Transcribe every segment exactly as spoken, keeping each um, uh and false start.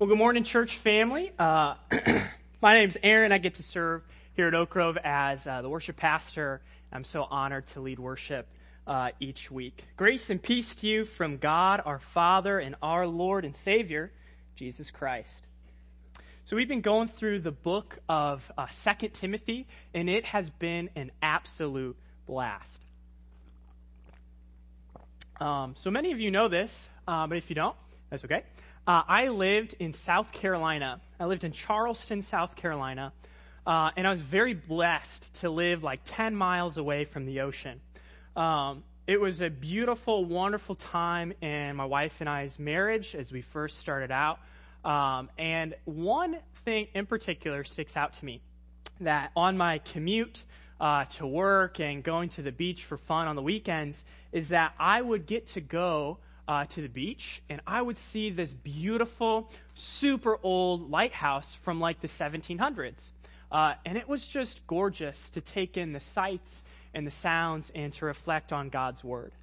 Well, good morning, church family. Uh, my name's Aaron. I get to serve here at Oak Grove as uh, the worship pastor. I'm so honored to lead worship uh, each week. Grace and peace to you from God, our Father, and our Lord and Savior, Jesus Christ. So we've been going through the book of uh, Second Timothy, and it has been an absolute blast. Um, so many of you know this, uh, but if you don't, that's okay. Uh, I lived in South Carolina. I lived in Charleston, South Carolina, uh, and I was very blessed to live like ten miles away from the ocean. Um, it was a beautiful, wonderful time in my wife and I's marriage as we first started out. Um, and one thing in particular sticks out to me, that on my commute uh, to work and going to the beach for fun on the weekends, is that I would get to go Uh, to the beach, and I would see this beautiful, super old lighthouse from like the seventeen hundreds. Uh, and it was just gorgeous to take in the sights and the sounds and to reflect on God's Word.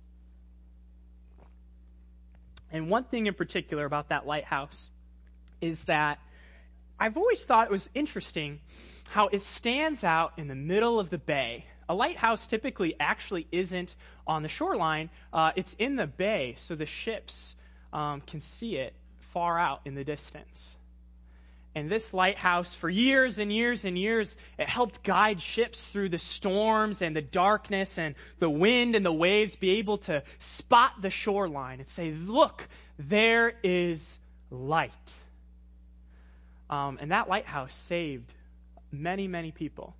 And one thing in particular about that lighthouse is that I've always thought it was interesting how it stands out in the middle of the bay. A lighthouse typically actually isn't on the shoreline. Uh, it's in the bay, so the ships um, can see it far out in the distance. And this lighthouse, for years and years and years, it helped guide ships through the storms and the darkness and the wind and the waves, be able to spot the shoreline and say, look, there is light. Um, and that lighthouse saved many, many people.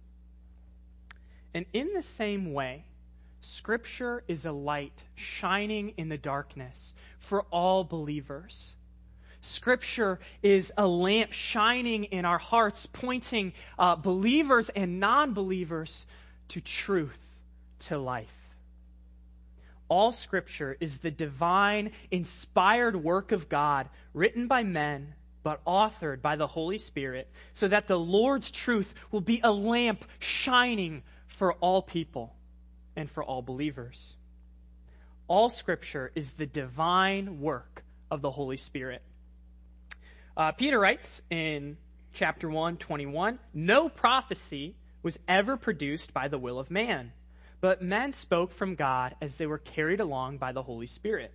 And in the same way, Scripture is a light shining in the darkness for all believers. Scripture is a lamp shining in our hearts, pointing uh, believers and non-believers to truth, to life. All Scripture is the divine, inspired work of God, written by men, but authored by the Holy Spirit, so that the Lord's truth will be a lamp shining for all people and for all believers. All Scripture is the divine work of the Holy Spirit. Uh, Peter writes in chapter one, twenty-one, no prophecy was ever produced by the will of man, but men spoke from God as they were carried along by the Holy Spirit.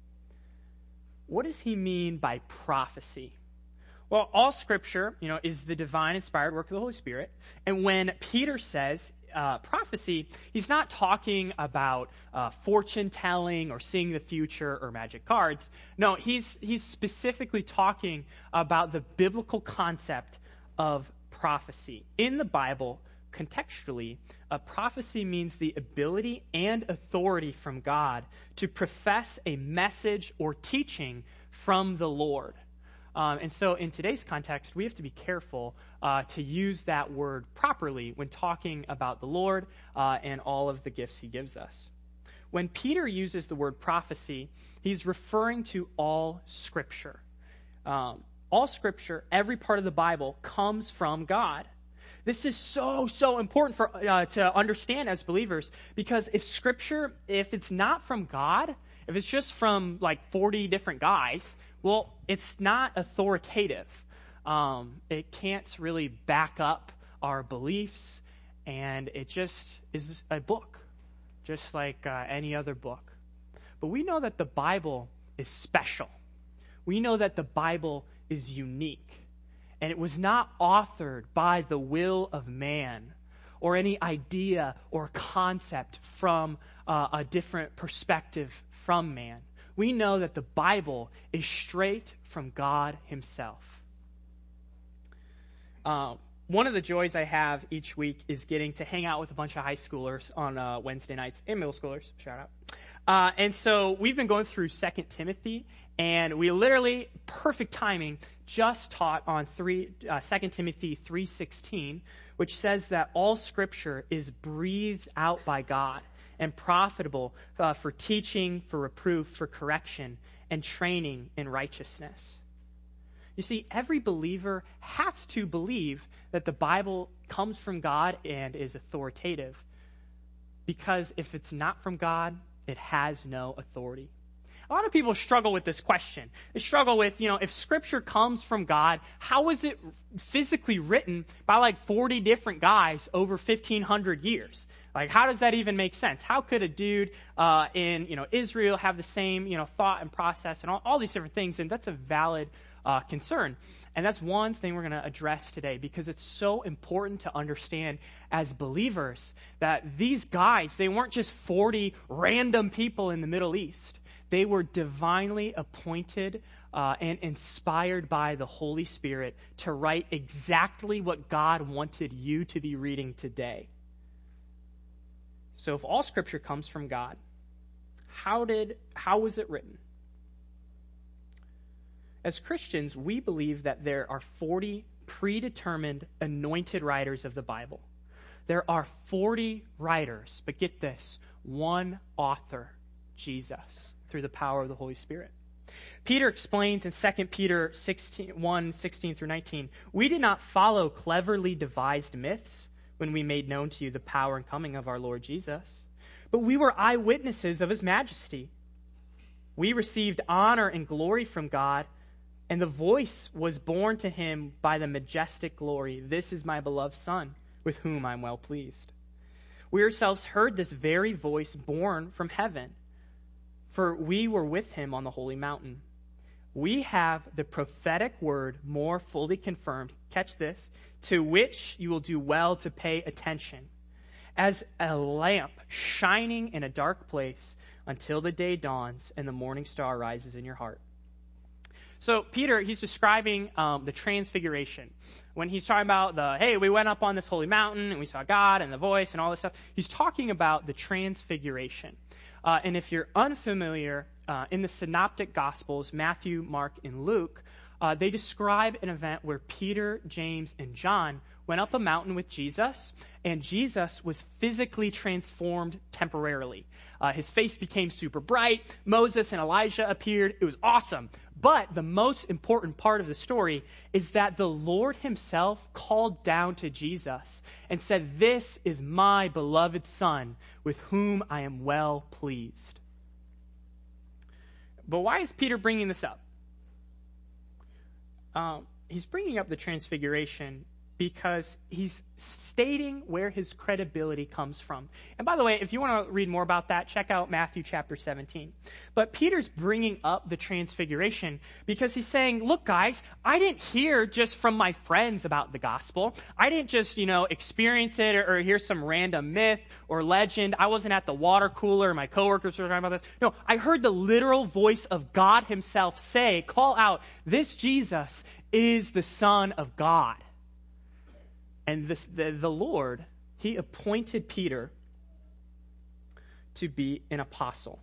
What does he mean by prophecy? Well, all Scripture, you know, is the divine inspired work of the Holy Spirit. And when Peter says uh, prophecy, he's not talking about uh, fortune telling or seeing the future or magic cards. No, he's he's specifically talking about the biblical concept of prophecy. In the Bible, contextually, a prophecy means the ability and authority from God to profess a message or teaching from the Lord. Um, and so in today's context, we have to be careful uh, to use that word properly when talking about the Lord uh, and all of the gifts he gives us. When Peter uses the word prophecy, he's referring to all Scripture. Um, all Scripture, every part of the Bible, comes from God. This is so, so important for uh, to understand as believers, because if Scripture, if it's not from God, if it's just from like forty different guys, well, it's not authoritative. Um, it can't really back up our beliefs, and it just is a book, just like uh, any other book. But we know that the Bible is special. We know that the Bible is unique, and it was not authored by the will of man or any idea or concept from uh, a different perspective from man. We know that the Bible is straight from God himself. Uh, one of the joys I have each week is getting to hang out with a bunch of high schoolers on uh, Wednesday nights, and middle schoolers, shout out. Uh, and so we've been going through Second Timothy, and we literally, perfect timing, just taught on three, uh, Second Timothy three sixteen, which says that all Scripture is breathed out by God and profitable uh, for teaching, for reproof, for correction, and training in righteousness. You see, every believer has to believe that the Bible comes from God and is authoritative, because if it's not from God, it has no authority. A lot of people struggle with this question. They struggle with, you know, if Scripture comes from God, how is it physically written by like forty different guys over fifteen hundred years? Like, how does that even make sense? How could a dude uh, in, you know, Israel have the same, you know, thought and process and all, all these different things? And that's a valid uh, concern. And that's one thing we're going to address today, because it's so important to understand as believers that these guys, they weren't just forty random people in the Middle East. They were divinely appointed uh, and inspired by the Holy Spirit to write exactly what God wanted you to be reading today. So if all Scripture comes from God, how did how was it written? As Christians, we believe that there are forty predetermined anointed writers of the Bible. There are forty writers, but get this, one author, Jesus, through the power of the Holy Spirit. Peter explains in Second Peter one, sixteen through nineteen, we did not follow cleverly devised myths when we made known to you the power and coming of our Lord Jesus, but we were eyewitnesses of his majesty. We received honor and glory from God, and the voice was borne to him by the majestic glory. This is my beloved Son, with whom I am well pleased. We ourselves heard this very voice borne from heaven, for we were with him on the holy mountain. We have the prophetic word more fully confirmed, catch this, to which you will do well to pay attention, as a lamp shining in a dark place until the day dawns and the morning star rises in your heart. So Peter, he's describing um, the transfiguration. When he's talking about the, hey, we went up on this holy mountain and we saw God and the voice and all this stuff, he's talking about the transfiguration. Uh, and if you're unfamiliar, uh, in the Synoptic Gospels, Matthew, Mark, and Luke, uh, they describe an event where Peter, James, and John went up a mountain with Jesus, and Jesus was physically transformed temporarily. Uh, his face became super bright. Moses and Elijah appeared. It was awesome. But the most important part of the story is that the Lord himself called down to Jesus and said, "This is my beloved Son, with whom I am well pleased." But why is Peter bringing this up? Um, he's bringing up the transfiguration because he's stating where his credibility comes from. And by the way, if you want to read more about that, check out Matthew chapter seventeen. But Peter's bringing up the transfiguration because he's saying, look, guys, I didn't hear just from my friends about the gospel. I didn't just, you know, experience it or, or hear some random myth or legend. I wasn't at the water cooler. My coworkers were talking about this. No, I heard the literal voice of God himself say, call out, this Jesus is the Son of God. And this, the, the Lord, he appointed Peter to be an apostle.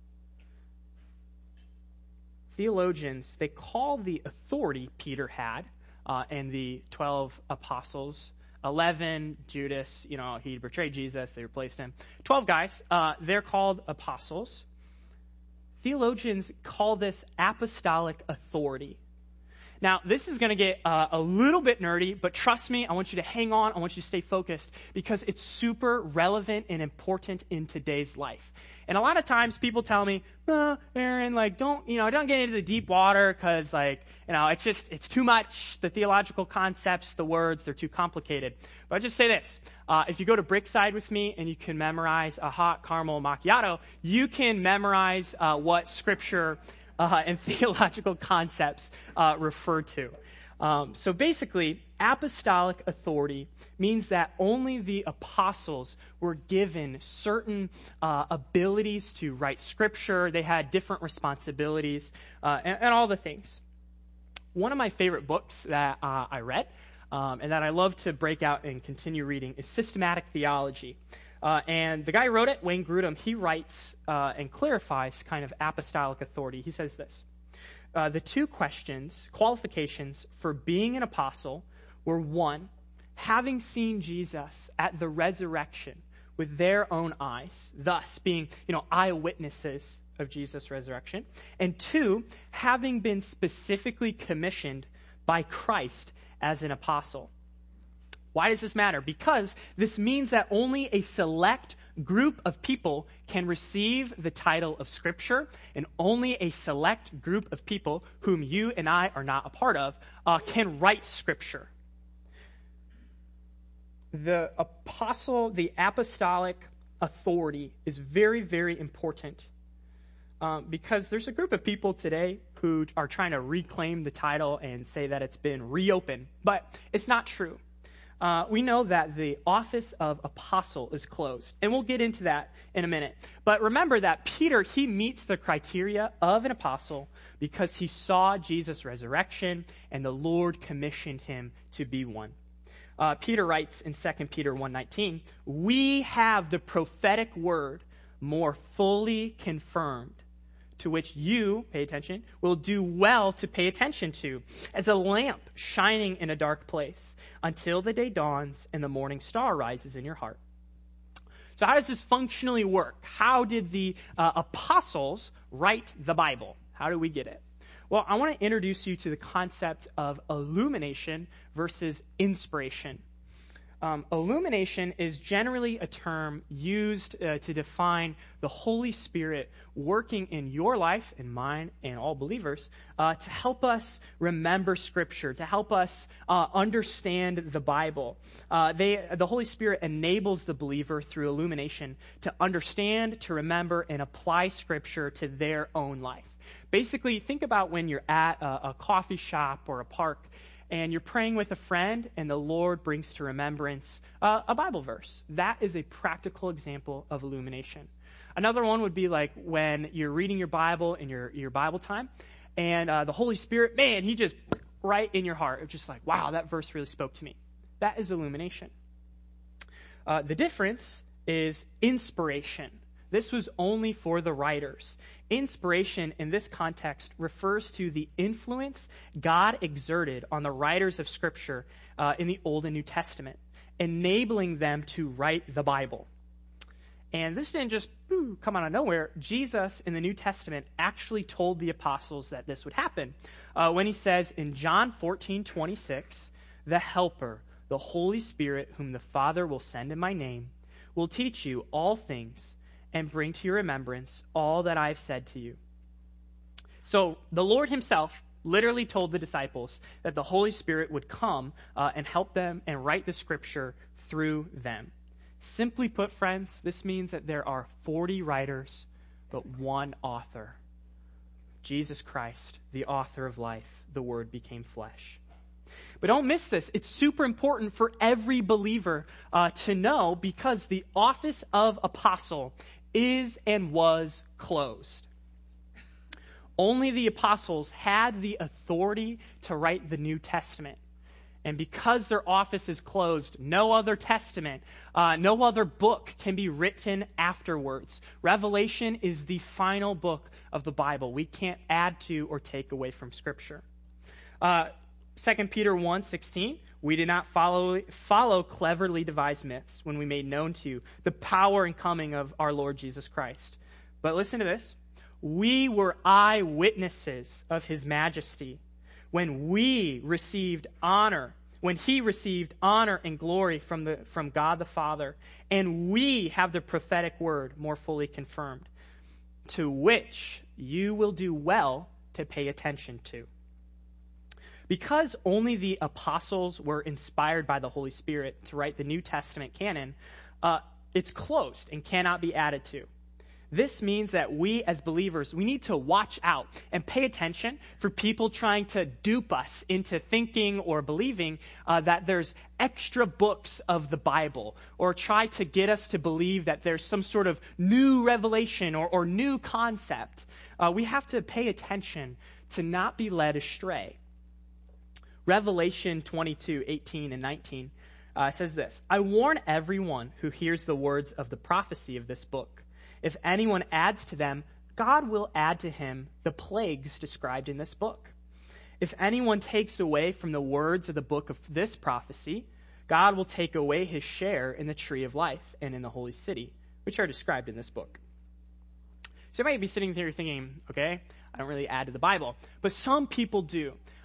Theologians, they call the authority Peter had uh, and the twelve apostles, eleven, Judas, you know, he betrayed Jesus, they replaced him. twelve guys, uh, they're called apostles. Theologians call this apostolic authority. Now, this is going to get uh, a little bit nerdy, but trust me, I want you to hang on. I want you to stay focused because it's super relevant and important in today's life. And a lot of times people tell me, oh, Aaron, like, don't, you know, don't get into the deep water because, like, you know, it's just, it's too much. The theological concepts, the words, they're too complicated. But I'll just say this. Uh, if you go to Brickside with me and you can memorize a hot caramel macchiato, you can memorize uh, what Scripture Uh, and theological concepts uh, refer to. Um, so basically, apostolic authority means that only the apostles were given certain uh, abilities to write Scripture. They had different responsibilities uh, and, and all the things. One of my favorite books that uh, I read um, and that I love to break out and continue reading is Systematic Theology. Uh, and the guy who wrote it, Wayne Grudem, he writes uh, and clarifies kind of apostolic authority. He says this. Uh, the two questions, qualifications for being an apostle were, one, having seen Jesus at the resurrection with their own eyes, thus being, you know, eyewitnesses of Jesus' resurrection. And two, having been specifically commissioned by Christ as an apostle. Why does this matter? Because this means that only a select group of people can receive the title of Scripture, and only a select group of people, whom you and I are not a part of, uh, can write Scripture. The apostle, the apostolic authority is very, very important. Um, because there's a group of people today who are trying to reclaim the title and say that it's been reopened, but it's not true. Uh, we know that the office of apostle is closed, and we'll get into that in a minute. But remember that Peter, he meets the criteria of an apostle because he saw Jesus' resurrection, and the Lord commissioned him to be one. Uh, Peter writes in Second Peter one nineteen, "We have the prophetic word more fully confirmed, to which you," pay attention, "will do well to pay attention to, as a lamp shining in a dark place, until the day dawns and the morning star rises in your heart." So how does this functionally work? How did the uh, apostles write the Bible? How do we get it? Well, I want to introduce you to the concept of illumination versus inspiration. Um, illumination is generally a term used uh, to define the Holy Spirit working in your life, in mine, and all believers, uh, to help us remember Scripture, to help us uh, understand the Bible. Uh, they, the Holy Spirit enables the believer through illumination to understand, to remember, and apply Scripture to their own life. Basically, think about when you're at a, a coffee shop or a park, and you're praying with a friend, and the Lord brings to remembrance uh, a Bible verse. That is a practical example of illumination. Another one would be like when you're reading your Bible in your, your Bible time, and uh, the Holy Spirit, man, he just right in your heart. It's just like, wow, that verse really spoke to me. That is illumination. Uh, the difference is inspiration. This was only for the writers. Inspiration in this context refers to the influence God exerted on the writers of Scripture uh, in the Old and New Testament, enabling them to write the Bible. And this didn't just ooh, come out of nowhere. Jesus in the New Testament actually told the apostles that this would happen uh, when he says in John fourteen twenty-six, "The Helper, the Holy Spirit, whom the Father will send in my name, will teach you all things and bring to your remembrance all that I have said to you." So the Lord himself literally told the disciples that the Holy Spirit would come uh, and help them and write the Scripture through them. Simply put, friends, this means that there are forty writers, but one author. Jesus Christ, the author of life, the Word became flesh. But don't miss this. It's super important for every believer uh, to know, because the office of apostle is and was closed. Only the apostles had the authority to write the New Testament. And because their office is closed, no other testament, uh, no other book can be written afterwards. Revelation is the final book of the Bible. We can't add to or take away from Scripture. Uh, Second Peter one sixteen, "We did not follow follow cleverly devised myths when we made known to you the power and coming of our Lord Jesus Christ. But listen to this. We were eyewitnesses of his majesty when we received honor, when he received honor and glory from the from God the Father, and we have the prophetic word more fully confirmed, to which you will do well to pay attention to." Because only the apostles were inspired by the Holy Spirit to write the New Testament canon, uh, it's closed and cannot be added to. This means that we as believers, we need to watch out and pay attention for people trying to dupe us into thinking or believing uh, that there's extra books of the Bible, or try to get us to believe that there's some sort of new revelation or, or new concept. Uh, we have to pay attention to not be led astray. Revelation twenty-two eighteen and nineteen uh, says this, "I warn everyone who hears the words of the prophecy of this book. If anyone adds to them, God will add to him the plagues described in this book. If anyone takes away from the words of the book of this prophecy, God will take away his share in the tree of life and in the holy city, which are described in this book." So you might be sitting there thinking, okay, I don't really add to the Bible. But some people do.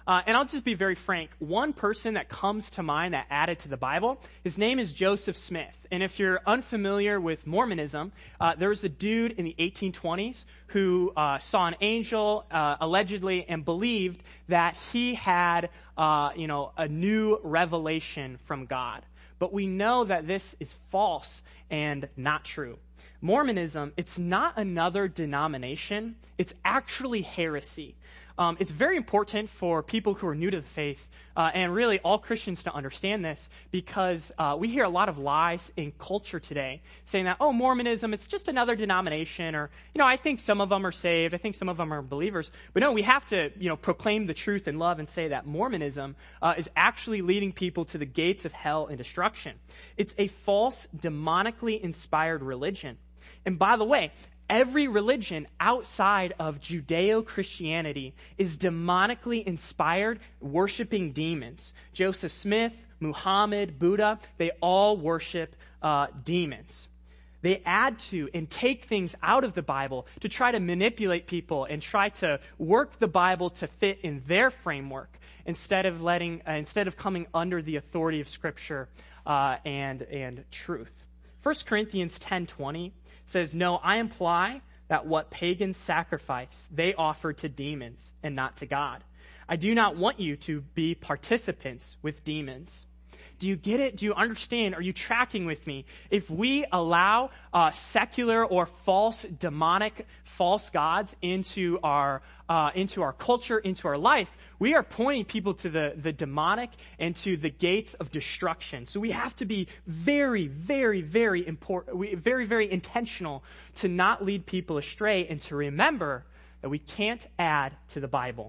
Uh, and I'll just be very frank. One person that comes to mind that added to the Bible, his name is Joseph Smith. And if you're unfamiliar with Mormonism, uh, there was a dude in the eighteen twenties who uh, saw an angel, uh, allegedly, and believed that he had, uh, you know, a new revelation from God. But we know that this is false and not true. Mormonism, it's not another denomination. It's actually heresy. Um, it's very important for people who are new to the faith, uh, and really all Christians to understand this, because uh, we hear a lot of lies in culture today saying that, oh, Mormonism, it's just another denomination, or, you know, I think some of them are saved, I think some of them are believers. But no, we have to, you know, proclaim the truth in love and say that Mormonism uh, is actually leading people to the gates of hell and destruction. It's a false, demonically inspired religion. And by the way, every religion outside of Judeo-Christianity is demonically inspired, worshiping demons. Joseph Smith, Muhammad, Buddha, they all worship uh, demons. They add to and take things out of the Bible to try to manipulate people and try to work the Bible to fit in their framework instead of letting, uh, instead of coming under the authority of Scripture uh, and and truth. First Corinthians ten twenty says, no, I imply that what pagans sacrifice, they offer to demons and not to God. I do not want you to be participants with demons. Do you get it? Do you understand? Are you tracking with me? If we allow uh, secular or false, demonic, false gods into our uh, into our culture, into our life, we are pointing people to the, the demonic and to the gates of destruction. So we have to be very, very, very important, very, very intentional to not lead people astray and to remember that we can't add to the Bible.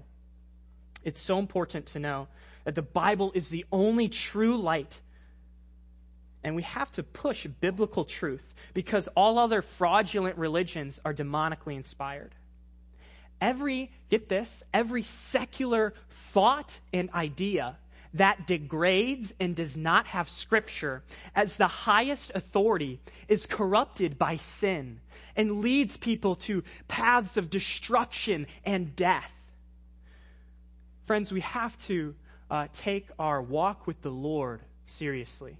It's so important to know that the Bible is the only true light. And we have to push biblical truth because all other fraudulent religions are demonically inspired. Every, get this, every secular thought and idea that degrades and does not have Scripture as the highest authority is corrupted by sin and leads people to paths of destruction and death. Friends, we have to Uh, take our walk with the Lord seriously.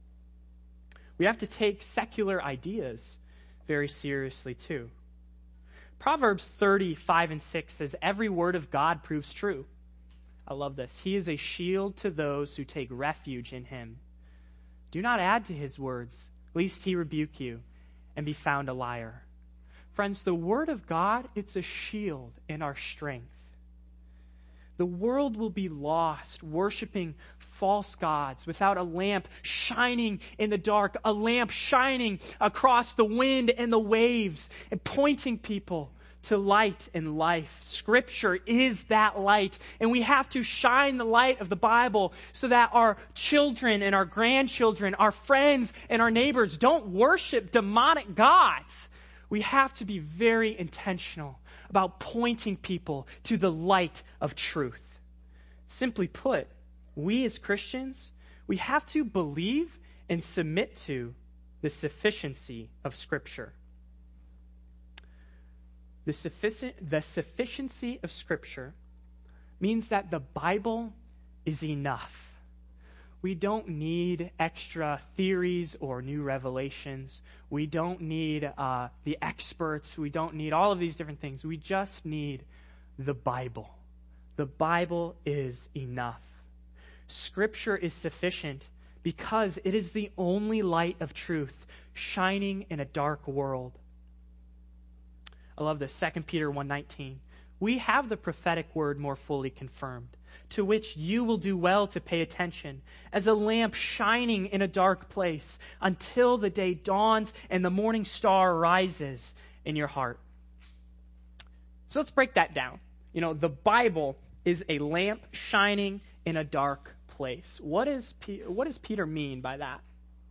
We have to take secular ideas very seriously too. Proverbs thirty, five and six says, every word of God proves true. I love this. He is a shield to those who take refuge in him. Do not add to his words, lest he rebuke you and be found a liar. Friends, the word of God, it's a shield in our strength. The world will be lost worshiping false gods without a lamp shining in the dark, a lamp shining across the wind and the waves and pointing people to light and life. Scripture is that light, and we have to shine the light of the Bible so that our children and our grandchildren, our friends and our neighbors don't worship demonic gods. We have to be very intentional about pointing people to the light of truth. Simply put, we as Christians, we have to believe and submit to the sufficiency of Scripture. The, sufficient, the sufficiency of Scripture means that the Bible is enough. We don't need extra theories or new revelations. We don't need uh, the experts. We don't need all of these different things. We just need the Bible. The Bible is enough. Scripture is sufficient because it is the only light of truth shining in a dark world. I love this. Second Peter one nineteen. We have the prophetic word more fully confirmed, to which you will do well to pay attention, as a lamp shining in a dark place until the day dawns and the morning star rises in your heart. So let's break that down. You know, the Bible is a lamp shining in a dark place. What is P- what does Peter mean by that?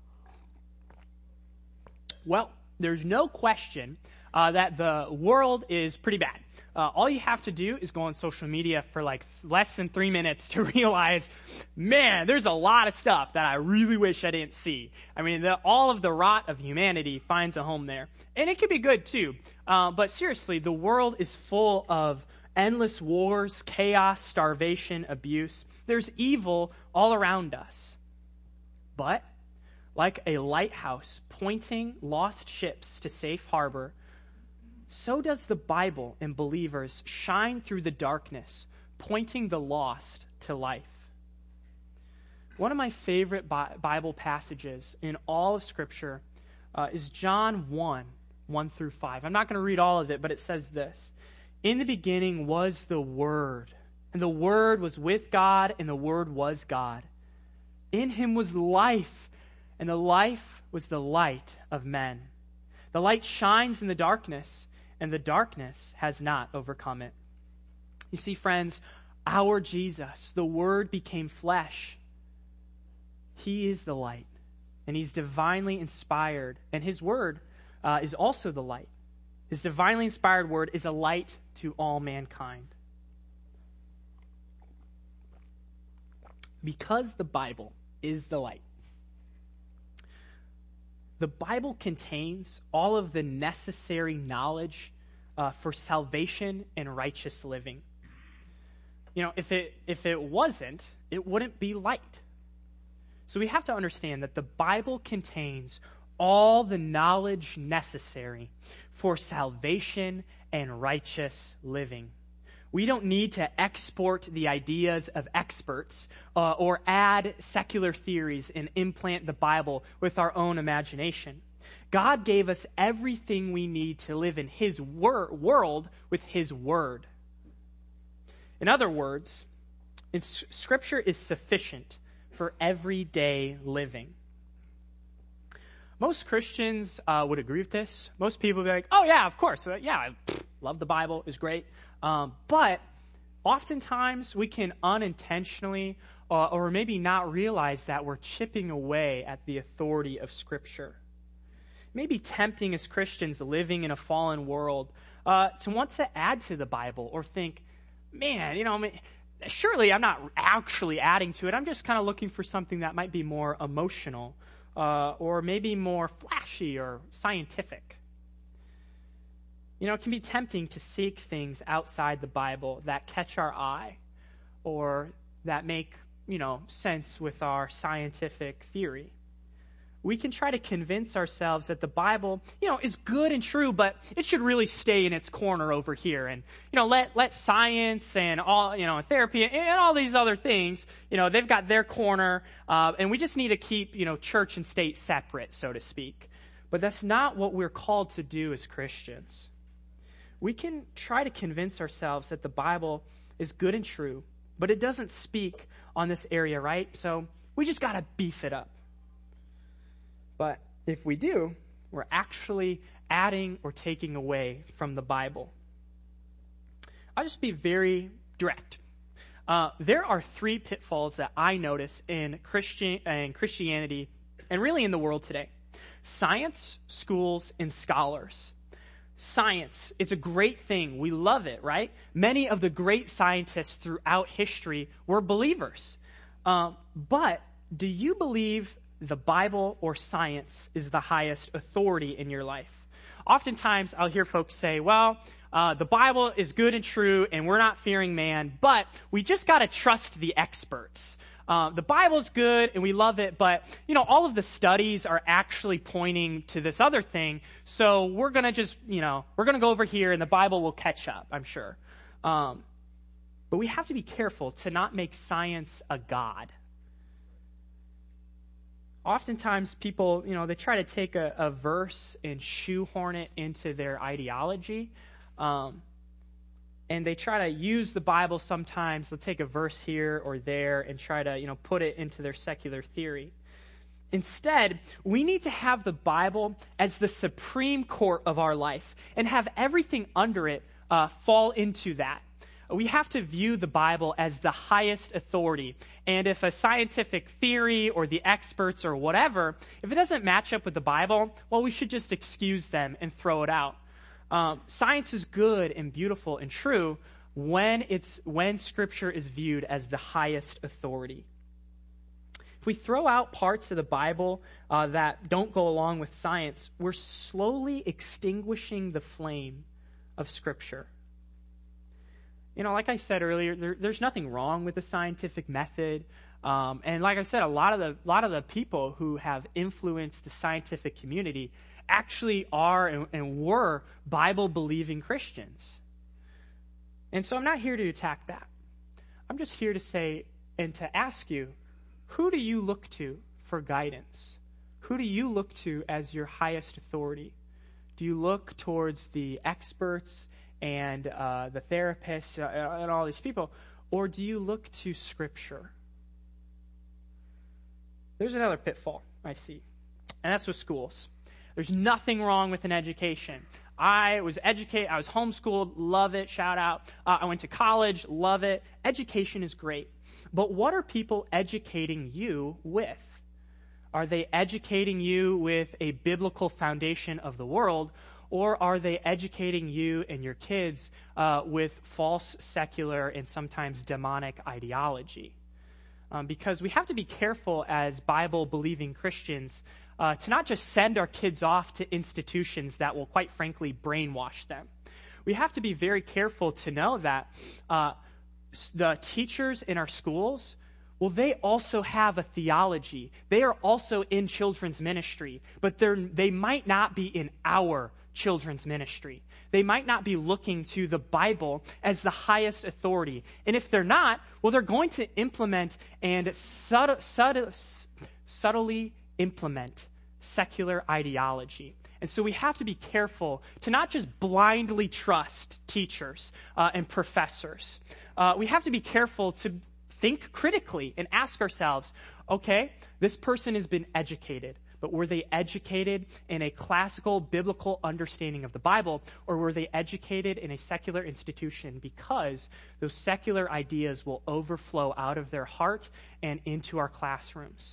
Well, there's no question uh, that the world is pretty bad. Uh, all you have to do is go on social media for like less than three minutes to realize, man, there's a lot of stuff that I really wish I didn't see. I mean, the, all of the rot of humanity finds a home there. And it can be good too. Uh, but seriously, the world is full of endless wars, chaos, starvation, abuse. There's evil all around us. But like a lighthouse pointing lost ships to safe harbor, so does the Bible and believers shine through the darkness, pointing the lost to life. One of my favorite Bible passages in all of Scripture uh, is John one, one through five. I'm not going to read all of it, but it says this. In the beginning was the Word, and the Word was with God, and the Word was God. In him was life, and the life was the light of men. The light shines in the darkness, and the darkness has not overcome it. You see, friends, our Jesus, the Word became flesh. He is the light, and he's divinely inspired, and his Word uh, is also the light. His divinely inspired Word is a light to all mankind. Because the Bible is the light, the Bible contains all of the necessary knowledge uh, for salvation and righteous living. You know, if it if it wasn't, it wouldn't be light. So we have to understand that the Bible contains all the knowledge necessary for salvation and righteous living. We don't need to export the ideas of experts uh, or add secular theories and implant the Bible with our own imagination. God gave us everything we need to live in his wor- world with his Word. In other words, it's, Scripture is sufficient for everyday living. Most Christians uh, would agree with this. Most people would be like, oh yeah, of course. Uh, yeah, I love the Bible. It's great. Um, but oftentimes we can unintentionally uh, or maybe not realize that we're chipping away at the authority of Scripture. It may be tempting as Christians living in a fallen world uh, to want to add to the Bible or think, man, you know, I mean, surely I'm not actually adding to it. I'm just kind of looking for something that might be more emotional uh, or maybe more flashy or scientific. You know, it can be tempting to seek things outside the Bible that catch our eye or that make, you know, sense with our scientific theory. We can try to convince ourselves that the Bible, you know, is good and true, but it should really stay in its corner over here. And, you know, let, let science and all, you know, therapy and all these other things, you know, they've got their corner, uh, and we just need to keep, you know, church and state separate, so to speak. But that's not what we're called to do as Christians. We can try to convince ourselves that the Bible is good and true, but it doesn't speak on this area, right? So we just got to beef it up. But if we do, we're actually adding or taking away from the Bible. I'll just be very direct. Uh, there are three pitfalls that I notice in Christian in Christianity and really in the world today. Science, schools, and scholars. Science, it's a great thing. We love it, right? Many of the great scientists throughout history were believers. Um, but do you believe the Bible or science is the highest authority in your life? Oftentimes, I'll hear folks say, well, uh, the Bible is good and true, and we're not fearing man, but we just got to trust the experts. Uh, the Bible's good, and we love it, but, you know, all of the studies are actually pointing to this other thing, so we're going to just, you know, we're going to go over here, and the Bible will catch up, I'm sure. Um, but we have to be careful to not make science a god. Oftentimes people, you know, they try to take a, a verse and shoehorn it into their ideology. Um, and they try to use the Bible sometimes. They'll take a verse here or there and try to, you know, put it into their secular theory. Instead, we need to have the Bible as the supreme court of our life and have everything under it uh, fall into that. We have to view the Bible as the highest authority. And if a scientific theory or the experts or whatever, if it doesn't match up with the Bible, well, we should just excuse them and throw it out. Um, science is good and beautiful and true when it's when Scripture is viewed as the highest authority. If we throw out parts of the Bible uh, that don't go along with science, we're slowly extinguishing the flame of Scripture. You know, like I said earlier, there, there's nothing wrong with the scientific method. Um, and like I said, a lot of the lot of the people who have influenced the scientific community actually are and, and were Bible-believing Christians. And so I'm not here to attack that. I'm just here to say and to ask you, who do you look to for guidance? Who do you look to as your highest authority? Do you look towards the experts and uh, the therapists uh, and all these people, or do you look to Scripture? There's another pitfall I see, and that's with schools. There's nothing wrong with an education. I was educated, I was homeschooled, love it, shout out. Uh, I went to college, love it. Education is great. But what are people educating you with? Are they educating you with a biblical foundation of the world, or are they educating you and your kids uh, with false, secular, and sometimes demonic ideology? Um, because we have to be careful as Bible-believing Christians uh, to not just send our kids off to institutions that will, quite frankly, brainwash them. We have to be very careful to know that uh, the teachers in our schools, well, they also have a theology. They are also in children's ministry, but they're, they might not be in our children's ministry. They might not be looking to the Bible as the highest authority. And if they're not, well, they're going to implement and subtle, subtle, subtly implement secular ideology. And so we have to be careful to not just blindly trust teachers uh, and professors. Uh, we have to be careful to think critically and ask ourselves, okay, this person has been educated, but were they educated in a classical biblical understanding of the Bible, or were they educated in a secular institution? Because those secular ideas will overflow out of their heart and into our classrooms.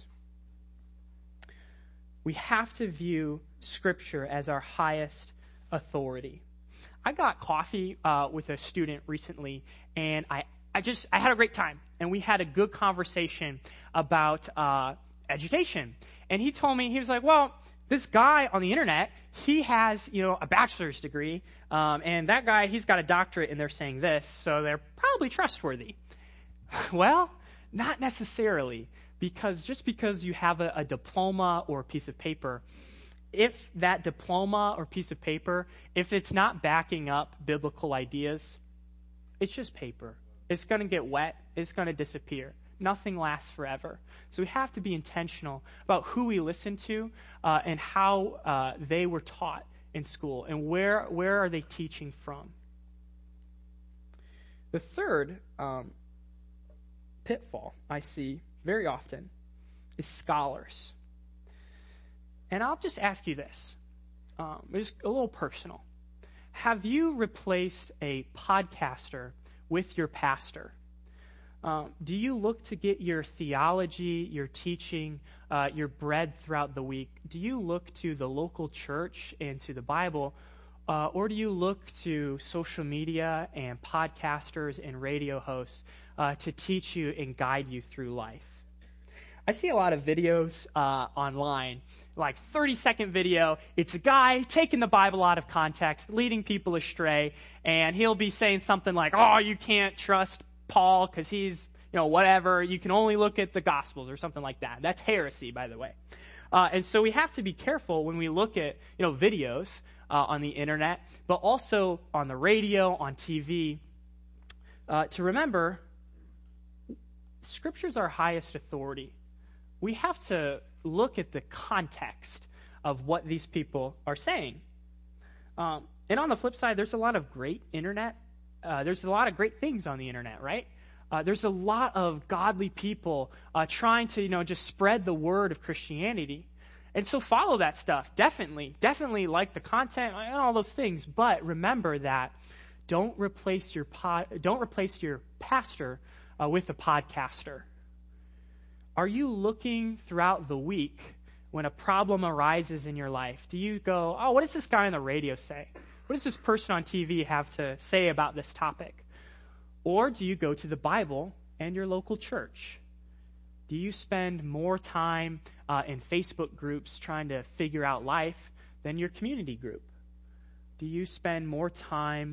We have to view Scripture as our highest authority. I got coffee uh, with a student recently, and I, I just I had a great time, and we had a good conversation about uh, education. And he told me, he was like, well, this guy on the internet, he has, you know, a bachelor's degree, um, and that guy, he's got a doctorate, and they're saying this, so they're probably trustworthy. Well, not necessarily, because just because you have a, a diploma or a piece of paper, if that diploma or piece of paper, if it's not backing up biblical ideas, it's just paper. It's going to get wet. It's going to disappear. Nothing lasts forever. So we have to be intentional about who we listen to uh, and how uh, they were taught in school and where where are they teaching from. The third um, pitfall I see very often is scholars. And I'll just ask you this. Um, it's a little personal. Have you replaced a podcaster with your pastor? Um, do you look to get your theology, your teaching, uh, your bread throughout the week? Do you look to the local church and to the Bible, uh, or do you look to social media and podcasters and radio hosts uh, to teach you and guide you through life? I see a lot of videos uh, online, like thirty-second video. It's a guy taking the Bible out of context, leading people astray, and he'll be saying something like, oh, you can't trust Paul because he's, you know, whatever. You can only look at the Gospels or something like that. That's heresy, by the way. Uh, and so we have to be careful when we look at, you know, videos uh, on the internet, but also on the radio, on T V, uh, to remember Scripture's our highest authority. We have to look at the context of what these people are saying. Um, and on the flip side, there's a lot of great internet. Uh, there's a lot of great things on the internet, right? Uh, there's a lot of godly people uh, trying to, you know, just spread the word of Christianity. And so follow that stuff. Definitely. Definitely like the content and all those things. But remember that don't replace your pod, don't replace your pastor uh, with a podcaster. Are you looking throughout the week when a problem arises in your life? Do you go, oh, what does this guy on the radio say? What does this person on T V have to say about this topic? Or do you go to the Bible and your local church? Do you spend more time uh, in Facebook groups trying to figure out life than your community group? Do you spend more time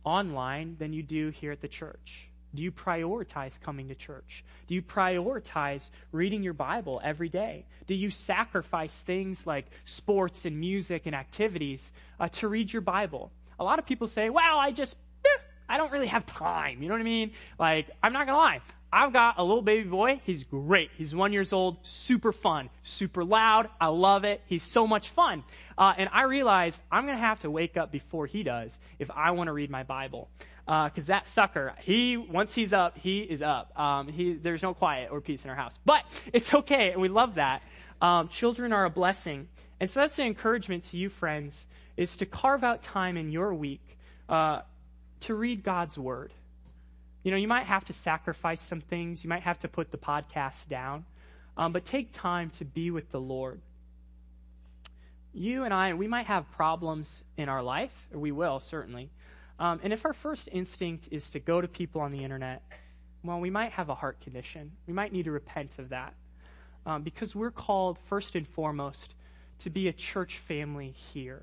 online than you do here at the church? Do you prioritize coming to church? Do you prioritize reading your Bible every day? Do you sacrifice things like sports and music and activities uh, to read your Bible? A lot of people say, well, I just, eh, I don't really have time. You know what I mean? Like, I'm not going to lie. I've got a little baby boy. He's great. He's one years old, super fun, super loud. I love it. He's so much fun. Uh, and I realize I'm going to have to wake up before he does if I want to read my Bible. Because uh, that sucker, he once he's up, he is up. Um, he, there's no quiet or peace in our house. But it's okay, and we love that. Um, children are a blessing. And so that's an encouragement to you, friends, is to carve out time in your week uh, to read God's Word. You know, you might have to sacrifice some things. You might have to put the podcast down. Um, but take time to be with the Lord. You and I, we might have problems in our life, or we will, certainly. Um, and if our first instinct is to go to people on the internet, well, we might have a heart condition. We might need to repent of that. Um, because we're called, first and foremost, to be a church family here.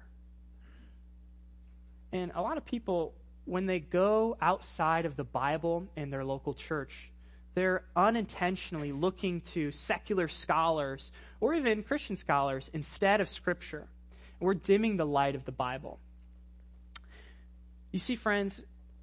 And a lot of people, when they go outside of the Bible and their local church, they're unintentionally looking to secular scholars or even Christian scholars instead of Scripture. We're dimming the light of the Bible. You see, friends,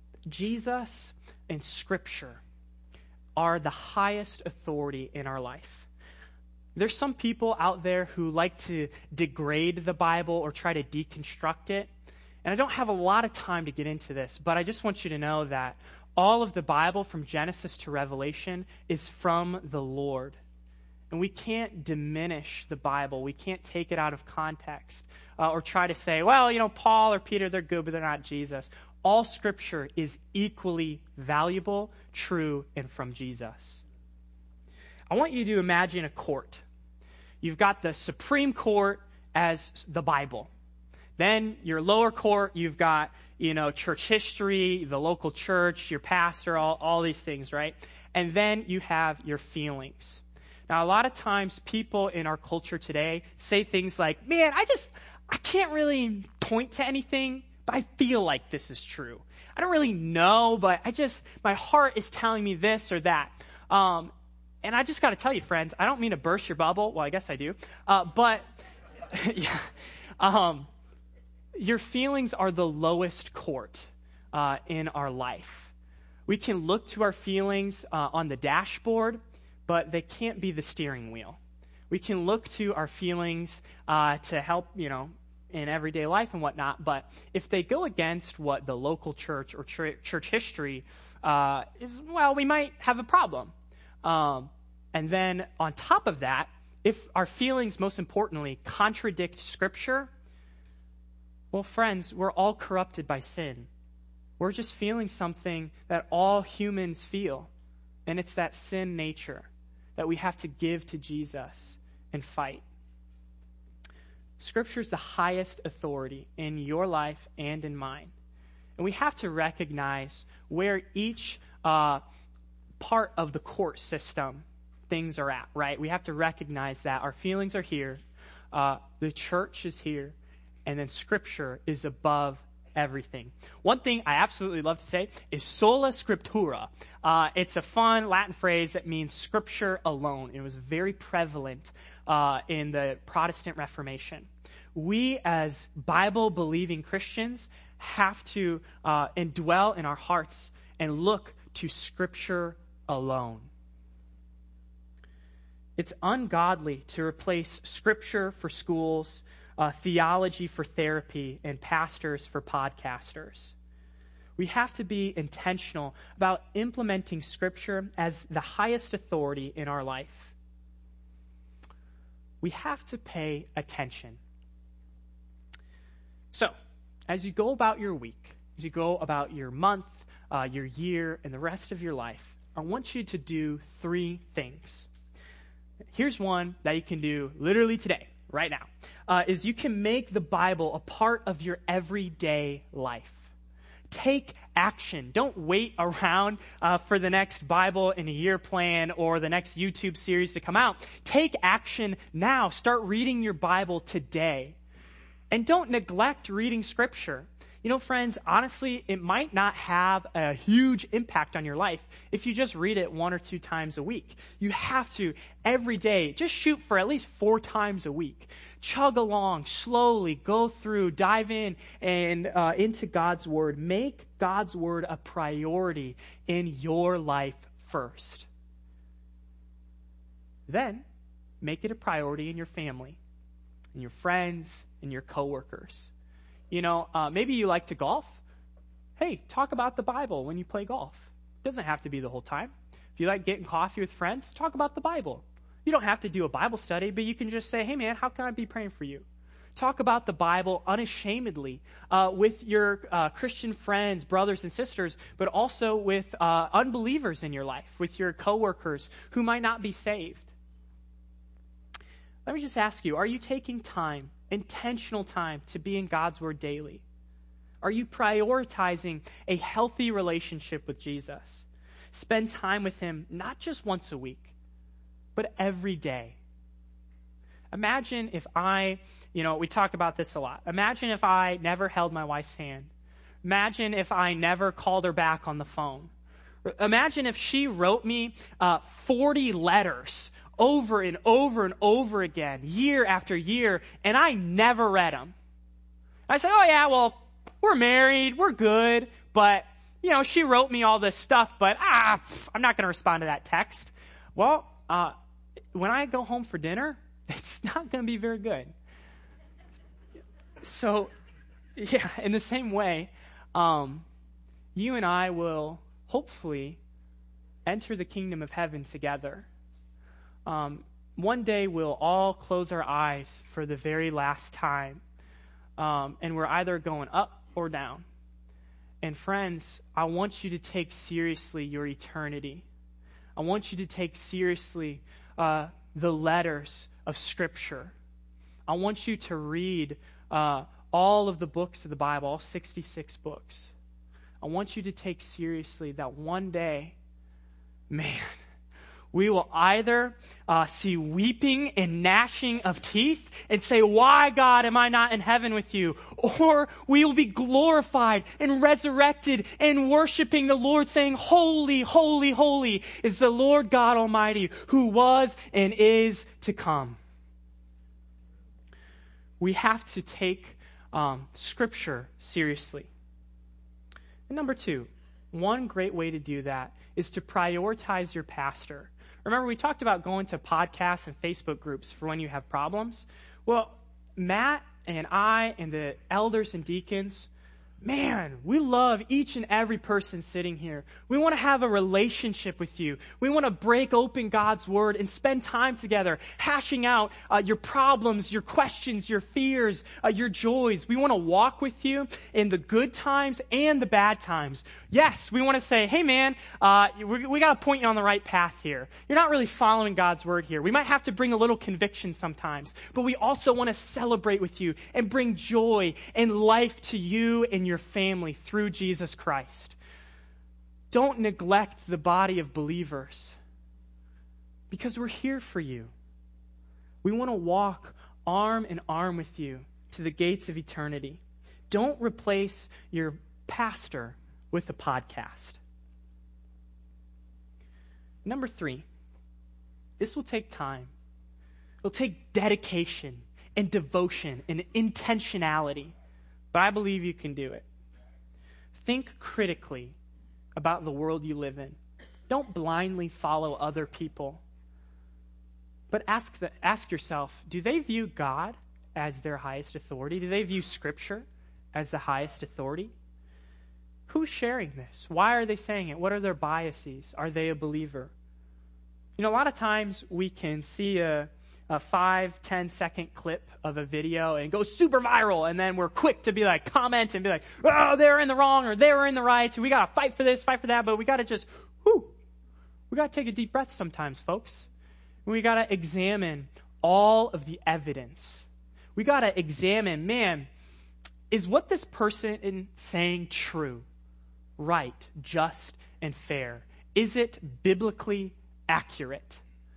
Jesus and Scripture are the highest authority in our life. There's some people out there who like to degrade the Bible or try to deconstruct it. And I don't have a lot of time to get into this, but I just want you to know that all of the Bible from Genesis to Revelation is from the Lord. And we can't diminish the Bible. We can't take it out of context uh, or try to say, well, you know, Paul or Peter, they're good, but they're not Jesus. All Scripture is equally valuable, true, and from Jesus. I want you to imagine a court. You've got the Supreme Court as the Bible. Then your lower court, you've got, you know, church history, the local church, your pastor, all, all these things, right? And then you have your feelings. Now, a lot of times people in our culture today say things like, man, I just, I can't really point to anything, but I feel like this is true. I don't really know, but I just, my heart is telling me this or that. Um, and I just got to tell you, friends, I don't mean to burst your bubble. Well, I guess I do. Uh, but, yeah, um, your feelings are the lowest court uh, in our life. We can look to our feelings uh, on the dashboard, but they can't be the steering wheel. We can look to our feelings uh, to help, you know, in everyday life and whatnot, but if they go against what the local church or ch- church history uh, is, well, we might have a problem. Um, and then on top of that, if our feelings, most importantly, contradict Scripture, well, friends, we're all corrupted by sin. We're just feeling something that all humans feel, and it's that sin nature that we have to give to Jesus and fight. Scripture is the highest authority in your life and in mine. And we have to recognize where each uh, part of the court system things are at, right? We have to recognize that our feelings are here, uh, the church is here, and then Scripture is above everything. One thing I absolutely love to say is sola scriptura. Uh, it's a fun Latin phrase that means Scripture alone. It was very prevalent uh, in the Protestant Reformation. We as Bible-believing Christians have to uh, indwell in our hearts and look to Scripture alone. It's ungodly to replace Scripture for schools, uh, theology for therapy, and pastors for podcasters. We have to be intentional about implementing Scripture as the highest authority in our life. We have to pay attention. So, as you go about your week, as you go about your month, uh, your year, and the rest of your life, I want you to do three things. Here's one that you can do literally today, right now, uh, is you can make the Bible a part of your everyday life. Take action. Don't wait around uh, for the next Bible in a year plan or the next YouTube series to come out. Take action now. Start reading your Bible today. And don't neglect reading Scripture. You know, friends, honestly, it might not have a huge impact on your life if you just read it one or two times a week. You have to, every day, just shoot for at least four times a week. Chug along, slowly, go through, dive in and uh, into God's Word. Make God's Word a priority in your life first. Then, make it a priority in your family, in your friends, in your coworkers. You know, uh, maybe you like to golf. Hey, talk about the Bible when you play golf. It doesn't have to be the whole time. If you like getting coffee with friends, talk about the Bible. You don't have to do a Bible study, but you can just say, hey man, how can I be praying for you? Talk about the Bible unashamedly uh, with your uh, Christian friends, brothers and sisters, but also with uh, unbelievers in your life, with your coworkers who might not be saved. Let me just ask you, are you taking time, intentional time, to be in God's Word daily? Are you prioritizing a healthy relationship with Jesus? Spend time with Him, not just once a week, but every day. Imagine if I, you know, we talk about this a lot. Imagine if I never held my wife's hand. Imagine if I never called her back on the phone. Imagine if she wrote me uh, forty letters over and over and over again, year after year, and I never read them. I say, oh yeah, well, we're married, we're good, but, you know, she wrote me all this stuff, but, ah, pff, I'm not going to respond to that text. Well, uh, when I go home for dinner, it's not going to be very good. So, yeah, in the same way, um, you and I will hopefully enter the kingdom of heaven together. Um, one day we'll all close our eyes for the very last time, um, and we're either going up or down. And friends, I want you to take seriously your eternity. I want you to take seriously uh, the letters of Scripture. I want you to read uh, all of the books of the Bible, all sixty-six books. I want you to take seriously that one day, man, we will either uh, see weeping and gnashing of teeth and say, why, God, am I not in heaven with you? Or we will be glorified and resurrected and worshiping the Lord, saying, holy, holy, holy is the Lord God Almighty, who was and is to come. We have to take um, Scripture seriously. And number two, one great way to do that is to prioritize your pastor. Remember, we talked about going to podcasts and Facebook groups for when you have problems. Well, Matt and I and the elders and deacons, man, we love each and every person sitting here. We want to have a relationship with you. We want to break open God's Word and spend time together, hashing out uh, your problems, your questions, your fears, uh, your joys. We want to walk with you in the good times and the bad times. Yes, we want to say, hey man, uh, we, we got to point you on the right path here. You're not really following God's Word here. We might have to bring a little conviction sometimes, but we also want to celebrate with you and bring joy and life to you and your your family through Jesus Christ. Don't neglect the body of believers because we're here for you. We want to walk arm in arm with you to the gates of eternity. Don't replace your pastor with a podcast. Number three, this will take time. It'll take dedication and devotion and intentionality. But I believe you can do it. Think critically about the world you live in. Don't blindly follow other people. But ask the, ask yourself, do they view God as their highest authority? Do they view Scripture as the highest authority? Who's sharing this? Why are they saying it? What are their biases? Are they a believer? You know, a lot of times we can see a a five, ten second clip of a video and it goes super viral, and then we're quick to be like, comment and be like, oh, they're in the wrong or they were in the right. We got to fight for this, fight for that, but we got to just, whew, we got to take a deep breath sometimes, folks. We got to examine all of the evidence. We got to examine, man, is what this person is saying true, right, just, and fair? Is it biblically accurate?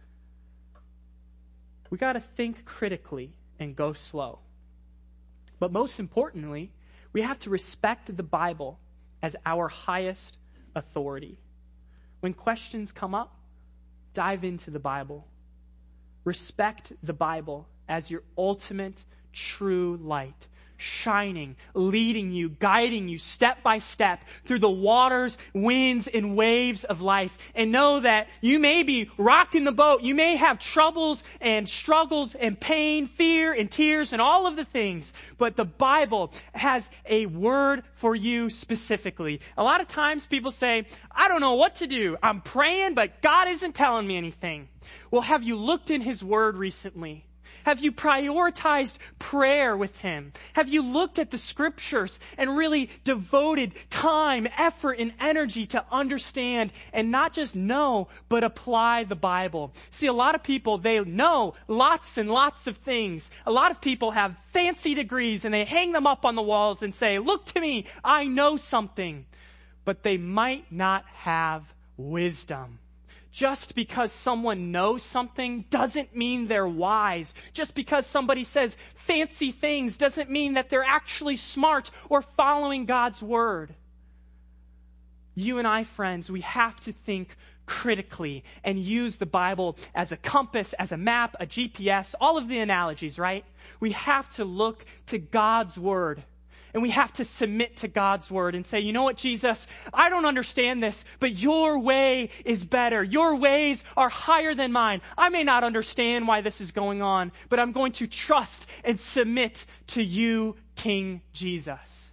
We got to think critically and go slow. But most importantly, We have to respect the Bible as our highest authority. When questions come up, dive into the Bible. Respect the Bible as your ultimate true light, shining, leading you, guiding you step by step through the waters, winds, and waves of life. And know that you may be rocking the boat. You may have troubles and struggles and pain, fear and tears and all of the things. But the Bible has a word for you specifically. A lot of times people say, I don't know what to do. I'm praying, but God isn't telling me anything. Well, have you looked in His Word recently? Have you prioritized prayer with Him? Have you looked at the Scriptures and really devoted time, effort, and energy to understand and not just know, but apply the Bible? See, a lot of people, they know lots and lots of things. A lot of people have fancy degrees and they hang them up on the walls and say, look to me, I know something. But they might not have wisdom. Just because someone knows something doesn't mean they're wise. Just because somebody says fancy things doesn't mean that they're actually smart or following God's word. You and I, friends, we have to think critically and use the Bible as a compass, as a map, a G P S, all of the analogies, right? We have to look to God's word. And we have to submit to God's word and say, you know what, Jesus, I don't understand this, but your way is better. Your ways are higher than mine. I may not understand why this is going on, but I'm going to trust and submit to you, King Jesus.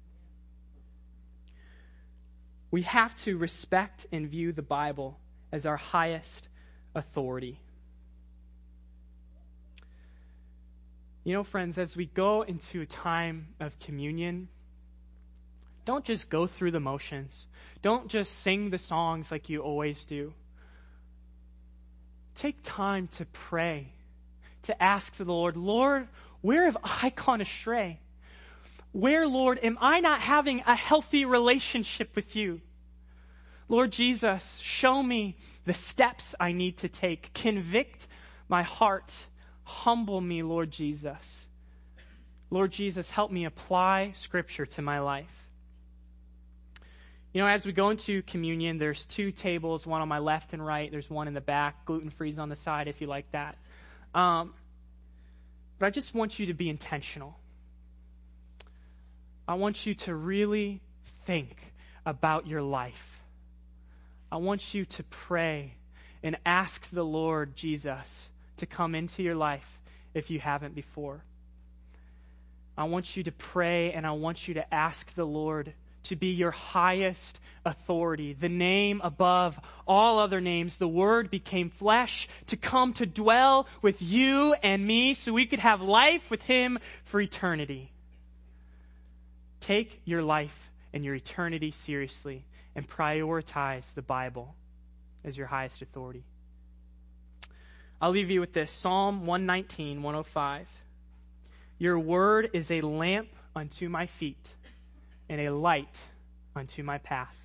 We have to respect and view the Bible as our highest authority. You know, friends, as we go into a time of communion, don't just go through the motions. Don't just sing the songs like you always do. Take time to pray, to ask the Lord, Lord, where have I gone astray? Where, Lord, am I not having a healthy relationship with you? Lord Jesus, show me the steps I need to take. Convict my heart. Humble me, Lord Jesus. Lord Jesus, help me apply Scripture to my life. You know, as we go into communion, there's two tables, one on my left and right. There's one in the back. Gluten-free is on the side if you like that. Um, but I just want you to be intentional. I want you to really think about your life. I want you to pray and ask the Lord Jesus to come into your life if you haven't before. I want you to pray and I want you to ask the Lord to be your highest authority, the name above all other names. The Word became flesh to come to dwell with you and me so we could have life with Him for eternity. Take your life and your eternity seriously and prioritize the Bible as your highest authority. I'll leave you with this. Psalm one nineteen, one oh five. Your word is a lamp unto my feet and a light unto my path.